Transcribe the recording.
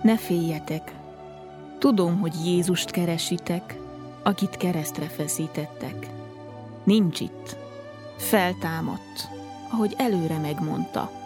Ne féljetek! Tudom, hogy Jézust keresitek, akit keresztre feszítettek. Nincs itt. Feltámadt, ahogy előre megmondta.